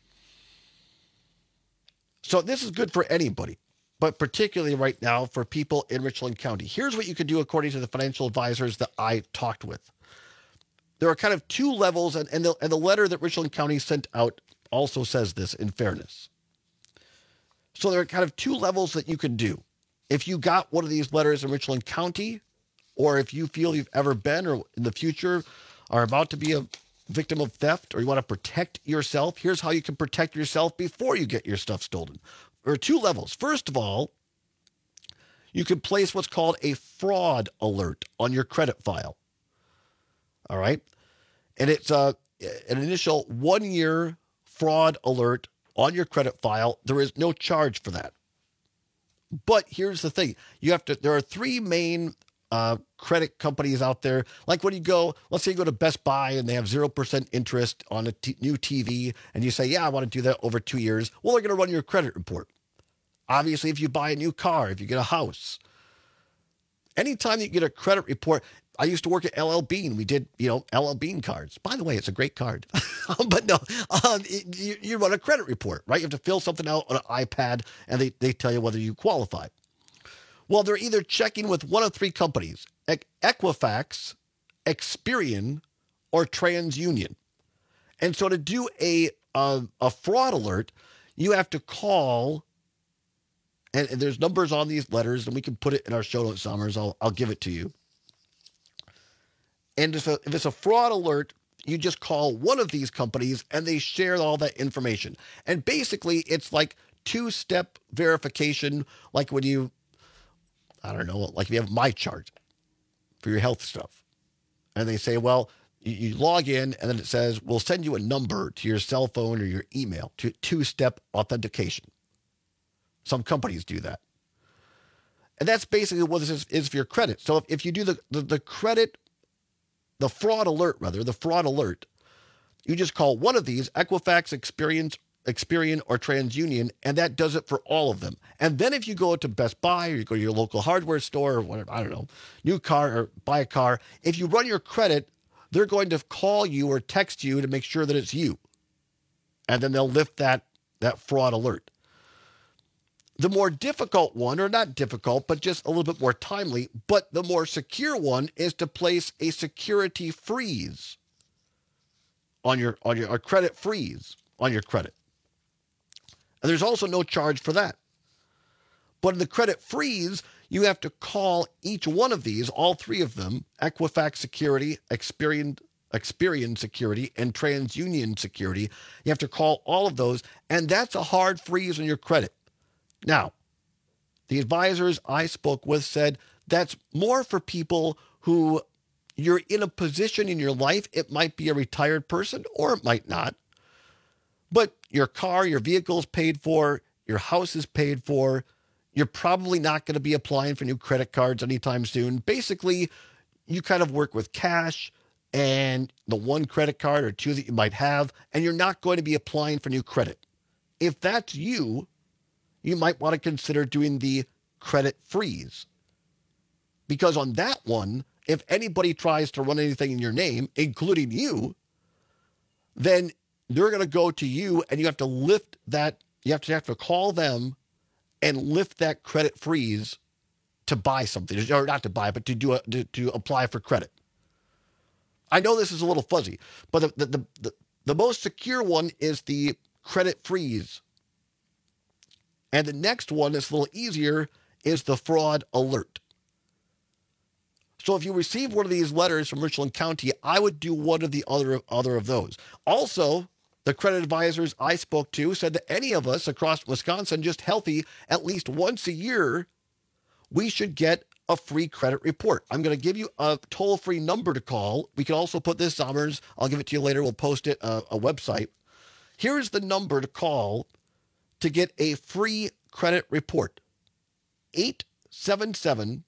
S13: So this is good for anybody, but particularly right now for people in Richland County. Here's what you can do according to the financial advisors that I talked with. There are kind of two levels, and, and, the, and the letter that Richland County sent out also says this, in fairness. So there are kind of two levels that you can do. If you got one of these letters in Richland County, or if you feel you've ever been or in the future are about to be a victim of theft, or you want to protect yourself, here's how you can protect yourself before you get your stuff stolen. There are two levels. First of all, you can place what's called a fraud alert on your credit file. All right? And it's a, an initial one-year fraud alert on your credit file. There is no charge for that. But here's the thing. You have to, there are three main uh, credit companies out there. Like when you go, let's say you go to Best Buy and they have zero percent interest on a t- new T V, and you say, yeah, I want to do that over two years. Well, they're going to run your credit report. Obviously, if you buy a new car, if you get a house, anytime you get a credit report, I used to work at L L Bean. We did, you know, L L Bean cards. By the way, it's a great card. But no, um, it, you, you run a credit report, right? You have to fill something out on an iPad, and they, they tell you whether you qualify. Well, they're either checking with one of three companies, e- Equifax, Experian, or TransUnion. And so to do a, a, a fraud alert, you have to call, and, and there's numbers on these letters, and we can put it in our show notes, Summers. I'll, I'll give it to you. And if, a, if it's a fraud alert, you just call one of these companies and they share all that information. And basically, it's like two-step verification, like when you, I don't know, like if you have MyChart for your health stuff. And they say, well, you, you log in and then it says, we'll send you a number to your cell phone or your email, to two-step authentication. Some companies do that. And that's basically what this is, is for your credit. So if, if you do the, the, the credit The fraud alert, rather, the fraud alert, you just call one of these, Equifax, Experian, Experian, or TransUnion, and that does it for all of them. And then if you go to Best Buy or you go to your local hardware store or whatever, I don't know, new car or buy a car, if you run your credit, they're going to call you or text you to make sure that it's you. And then they'll lift that, that fraud alert. The more difficult one, or not difficult, but just a little bit more timely, but the more secure one is to place a security freeze on your on your a credit freeze on your credit. And there's also no charge for that. But in the credit freeze, you have to call each one of these, all three of them, Equifax Security, Experian, Experian Security, and TransUnion Security. You have to call all of those, and that's a hard freeze on your credit. Now, the advisors I spoke with said that's more for people who you're in a position in your life. It might be a retired person or it might not. But your car, your vehicle is paid for, your house is paid for. You're probably not going to be applying for new credit cards anytime soon. Basically, you kind of work with cash and the one credit card or two that you might have, and you're not going to be applying for new credit. If that's you, you might want to consider doing the credit freeze. Because on that one, if anybody tries to run anything in your name, including you, then they're going to go to you and you have to lift that, you have to have to call them and lift that credit freeze to buy something, or not to buy, but to do a, to, to apply for credit. I know this is a little fuzzy, but the, the, the, the, the most secure one is the credit freeze. And the next one that's a little easier is the fraud alert. So if you receive one of these letters from Richland County, I would do one of the other, other of those. Also, the credit advisors I spoke to said that any of us across Wisconsin, just healthy, at least once a year, we should get a free credit report. I'm going to give you a toll-free number to call. We can also put this, Summers, I'll give it to you later. We'll post it, uh, a website. Here's the number to call to get a free credit report. eight seven seven,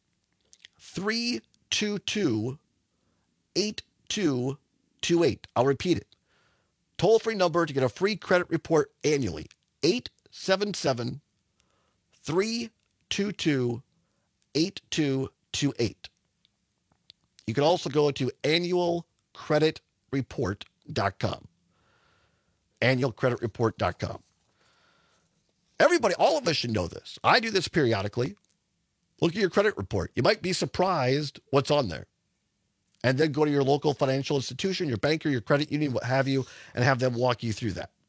S13: three two two, eight two two eight. I'll repeat it. Toll-free number to get a free credit report annually. eight seven seven, three two two, eight two two eight. You can also go to annual credit report dot com. annual credit report dot com. Everybody, all of us should know this. I do this periodically. Look at your credit report. You might be surprised what's on there. And then go to your local financial institution, your banker, your credit union, what have you, and have them walk you through that.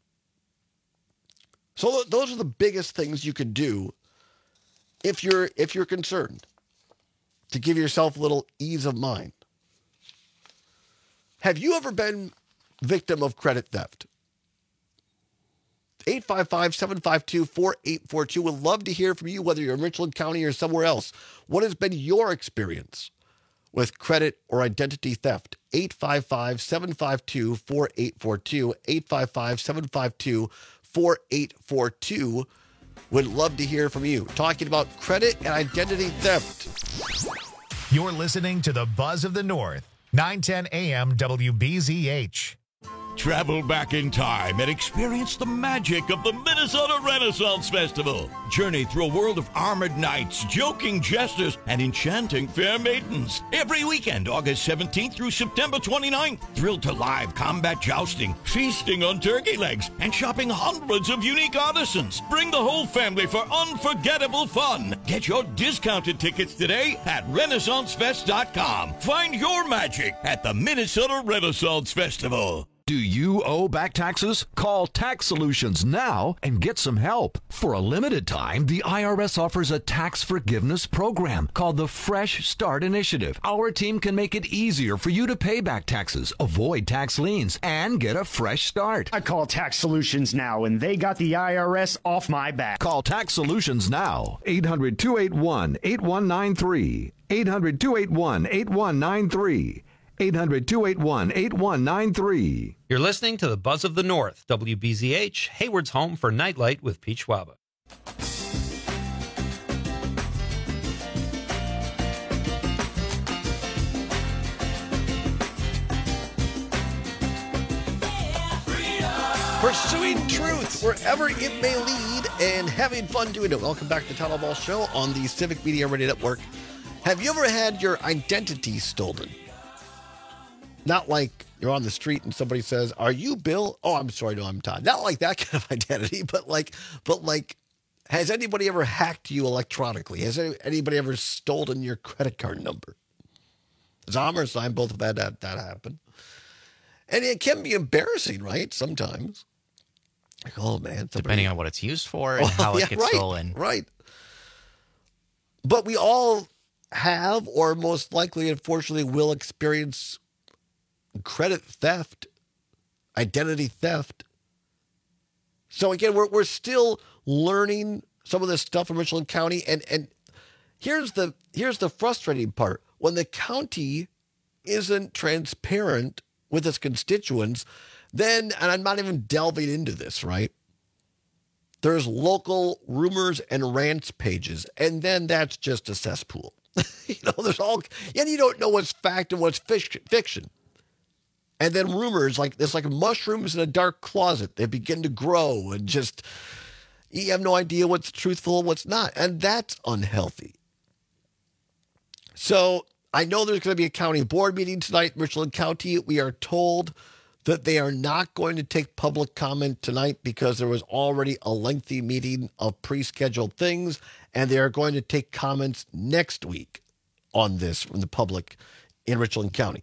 S13: So those are the biggest things you can do if you're if you're concerned, to give yourself a little ease of mind. Have you ever been victim of credit theft? eight five five, seven five two, four eight four two. Would love to hear from you, whether you're in Richland County or somewhere else. What has been your experience with credit or identity theft? eight five five, seven five two, four eight four two. eight five five, seven five two, four eight four two. Would love to hear from you. Talking about credit and identity theft.
S1: You're listening to the Buzz of the North, nine ten A M W B Z H.
S2: Travel back in time and experience the magic of the Minnesota Renaissance Festival. Journey through a world of armored knights, joking jesters, and enchanting fair maidens. Every weekend, August seventeenth through September twenty-ninth. Thrilled to live combat jousting, feasting on turkey legs, and shopping hundreds of unique artisans. Bring the whole family for unforgettable fun. Get your discounted tickets today at Renaissance Fest dot com. Find your magic at the Minnesota Renaissance Festival.
S3: Do you owe back taxes? Call Tax Solutions now and get some help. For a limited time, the I R S offers a tax forgiveness program called the Fresh Start Initiative. Our team can make it easier for you to pay back taxes, avoid tax liens, and get a fresh start.
S4: I call Tax Solutions now, and they got the I R S off my back.
S3: Call Tax Solutions now. eight hundred, two eight one, eight one nine three. eight hundred, two eight one, eight one nine three. eight hundred, two eight one, eight one nine three.
S10: You're listening to the Buzz of the North, W B Z H, Hayward's home for Nightlight with Pete Schwaba.
S13: Pursuing truth wherever it may lead and having fun doing it. Welcome back to the Town Hall Ball Show on the Civic Media Radio Network. Have you ever had your identity stolen? Not like you're on the street and somebody says, "Are you Bill?" "Oh, I'm sorry, no, I'm Todd." Not like that kind of identity, but like, but like, has anybody ever hacked you electronically? Has any, anybody ever stolen your credit card number? Zomer and I both have had that, that happen. And it can be embarrassing, right? Sometimes. Like, oh, man. Somebody...
S14: Depending on what it's used for and oh, how it
S13: yeah,
S14: gets
S13: right,
S14: stolen.
S13: Right. But we all have, or most likely, unfortunately, will experience credit theft, identity theft. So again, we're we're still learning some of this stuff from Richland County, and and here's the here's the frustrating part: when the county isn't transparent with its constituents, then, and I'm not even delving into this, right? There's local rumors and rants pages, and then that's just a cesspool. you know, there's all, and you don't know what's fact and what's fiction. And then rumors, like it's like mushrooms in a dark closet. They begin to grow and just, you have no idea what's truthful and what's not. And that's unhealthy. So I know there's going to be a county board meeting tonight in Richland County. We are told that they are not going to take public comment tonight because there was already a lengthy meeting of pre-scheduled things. And they are going to take comments next week on this from the public in Richland County.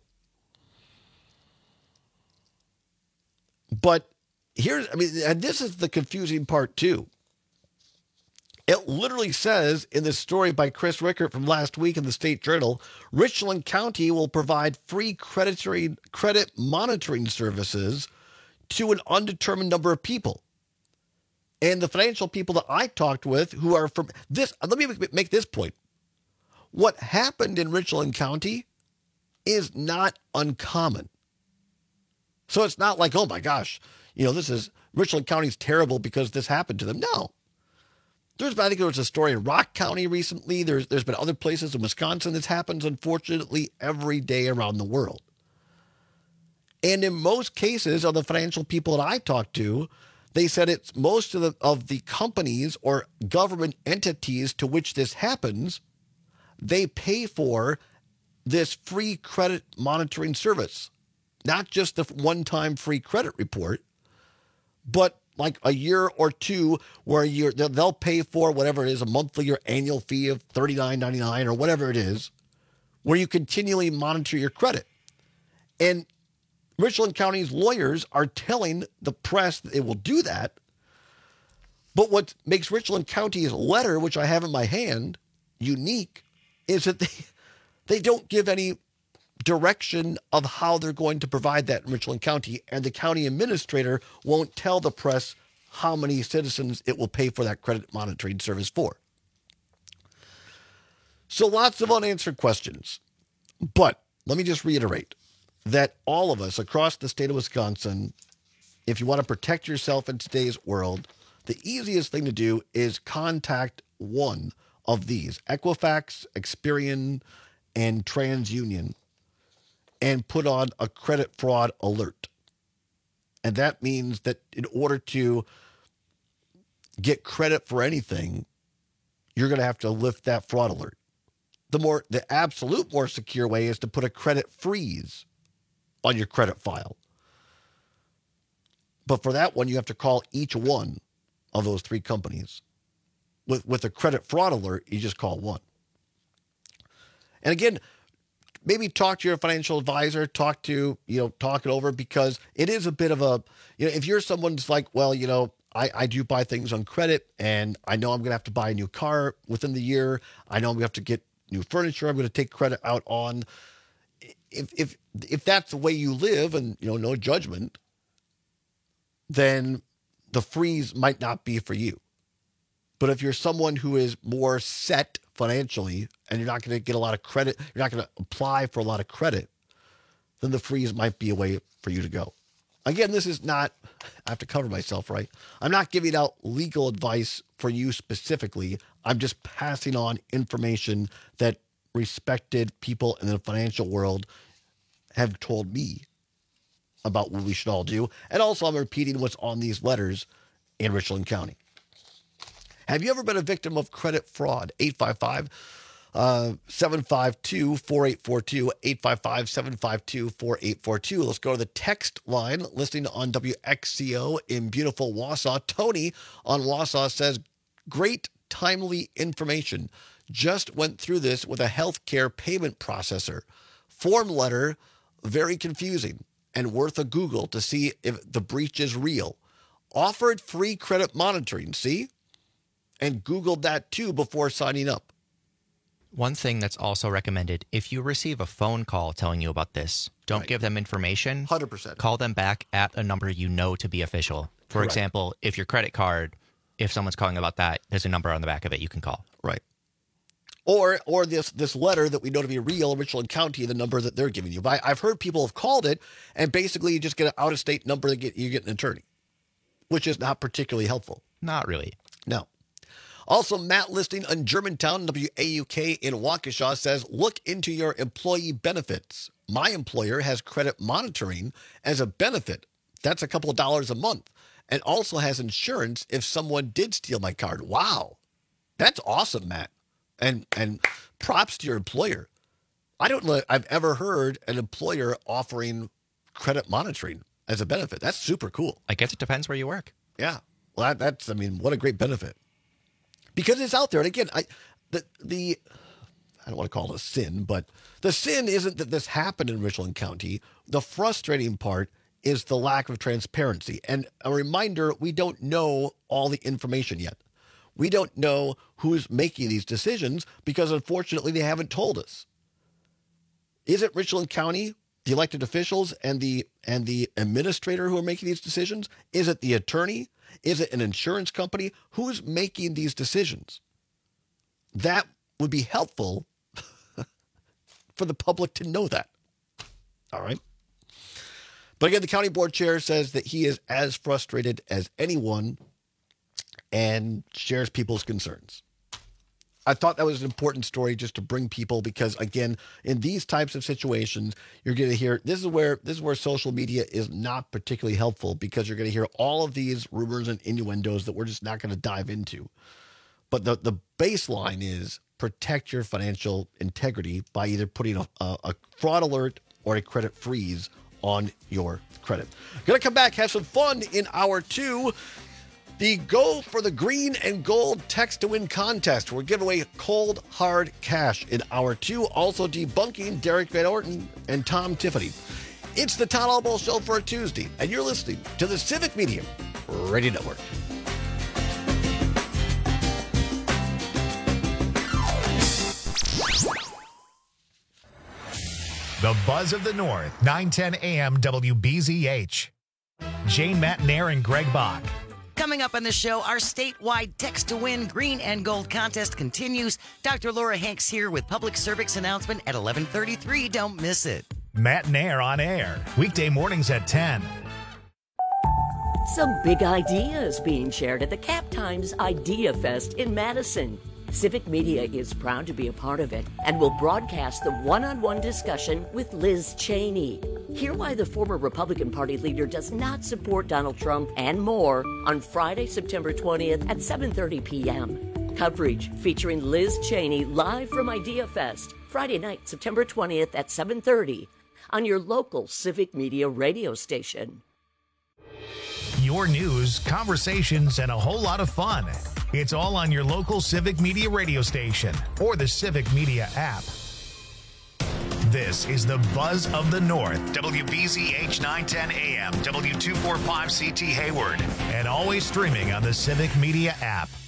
S13: But here's, I mean, and this is the confusing part too. It literally says in this story by Chris Rickert from last week in the State Journal, Richland County will provide free credit, credit monitoring services to an undetermined number of people. And the financial people that I talked with who are from this, let me make this point. What happened in Richland County is not uncommon. So it's not like, oh my gosh, you know, this is, Richland County's terrible because this happened to them. No. There's, I think there was a story in Rock County recently. There's, there's been other places in Wisconsin. This happens, unfortunately, every day around the world. And in most cases of the financial people that I talked to, they said it's most of the, of the companies or government entities to which this happens, they pay for this free credit monitoring service. Not just the one-time free credit report, but like a year or two where you're, they'll pay for whatever it is, a monthly or annual fee of thirty-nine ninety-nine or whatever it is, where you continually monitor your credit. And Richland County's lawyers are telling the press that they will do that. But what makes Richland County's letter, which I have in my hand, unique, is that they they don't give any direction of how they're going to provide that in Richland County, and the county administrator won't tell the press how many citizens it will pay for that credit monitoring service for. So lots of unanswered questions. But let me just reiterate that all of us across the state of Wisconsin, if you want to protect yourself in today's world, the easiest thing to do is contact one of these, Equifax, Experian, and TransUnion and put on a credit fraud alert. And that means that in order to get credit for anything, you're going to have to lift that fraud alert. The more, the absolute more secure way is to put a credit freeze on your credit file. But for that one, you have to call each one of those three companies. With with a credit fraud alert, you just call one. And again, maybe talk to your financial advisor, talk to, you know, talk it over, because it is a bit of a, you know, if you're someone who's like, well, you know, I, I do buy things on credit and I know I'm going to have to buy a new car within the year. I know I'm going to have to get new furniture. I'm going to take credit out on. If, if, if that's the way you live and, you know, no judgment, then the freeze might not be for you. But if you're someone who is more set financially and you're not going to get a lot of credit, you're not going to apply for a lot of credit, then the freeze might be a way for you to go. Again, this is not, I have to cover myself, right? I'm not giving out legal advice for you specifically. I'm just passing on information that respected people in the financial world have told me about what we should all do. And also I'm repeating what's on these letters in Richland County. Have you ever been a victim of credit fraud? eight five five, seven five two, four eight four two, eight five five, seven five two, four eight four two. Let's go to the text line. Listening on W X C O in beautiful Wausau. Tony on Wausau says, great timely information. Just went through this with a healthcare payment processor. Form letter, very confusing and worth a Google to see if the breach is real. Offered free credit monitoring, see? And Googled that too before signing up.
S14: One thing that's also recommended, if you receive a phone call telling you about this, don't
S13: Right.
S14: give them information.
S13: one hundred percent.
S14: Call them back at a number you know to be official. For
S13: Correct.
S14: example, if your credit card, if someone's calling about that, there's a number on the back of it you can call.
S13: Right. Or or this this letter that we know to be real, Richland County, the number that they're giving you. But I, I've heard people have called it, and basically you just get an out-of-state number that get you get an attorney, which is not particularly helpful.
S14: Not really.
S13: No. Also, Matt listing on Germantown, W A U K in Waukesha says, look into your employee benefits. My employer has credit monitoring as a benefit. That's a couple of dollars a month. And also has insurance if someone did steal my card. Wow. That's awesome, Matt. And and props to your employer. I don't know, I've ever heard an employer offering credit monitoring as a benefit. That's super cool.
S14: I guess it depends where you work.
S13: Yeah. Well, that, that's, I mean, what a great benefit. Because it's out there. And again, I the the I don't want to call it a sin, but the sin isn't that this happened in Richland County. The frustrating part is the lack of transparency. And a reminder, we don't know all the information yet. We don't know who's making these decisions because, unfortunately, they haven't told us. Is it Richland County, the elected officials, and the and the administrator who are making these decisions? Is it the attorney? Is it an insurance company? Who's making these decisions? That would be helpful for the public to know that. All right. But again, the county board chair says that he is as frustrated as anyone and shares people's concerns. I thought that was an important story just to bring people because, again, in these types of situations, you're going to hear this is where this is where social media is not particularly helpful because you're going to hear all of these rumors and innuendos that we're just not going to dive into. But the, the baseline is protect your financial integrity by either putting a, a, a fraud alert or a credit freeze on your credit. Going to come back, have some fun in hour two. The Go for the Green and Gold Text to Win contest. We're giving away cold, hard cash in hour two. Also debunking Derek Van Orton and Tom Tiffany. It's the Town Hall Bowl Show for a Tuesday, and you're listening to the Civic Media Radio Network.
S1: The Buzz of the North, nine ten A M W B Z H. Jane Matnair and Greg Bach.
S19: Coming up on the show, our statewide Text to Win Green and Gold contest continues. Doctor Laura Hanks here with public service announcement at eleven thirty-three. Don't miss it.
S1: Matnair on air, weekday mornings at ten.
S6: Some big ideas being shared at the Cap Times Idea Fest in Madison. Civic Media is proud to be a part of it and will broadcast the one-on-one discussion with Liz Cheney. Hear why the former Republican Party leader does not support Donald Trump and more on Friday, September twentieth at seven thirty p.m. Coverage featuring Liz Cheney live from IdeaFest, Friday night, September twentieth at seven thirty on your local Civic Media radio station.
S1: Your news, conversations, and a whole lot of fun. It's all on your local Civic Media radio station or the Civic Media app. This is the Buzz of the North, W B Z H nine ten A M, W two forty-five C T Hayward, and always streaming on the Civic Media app.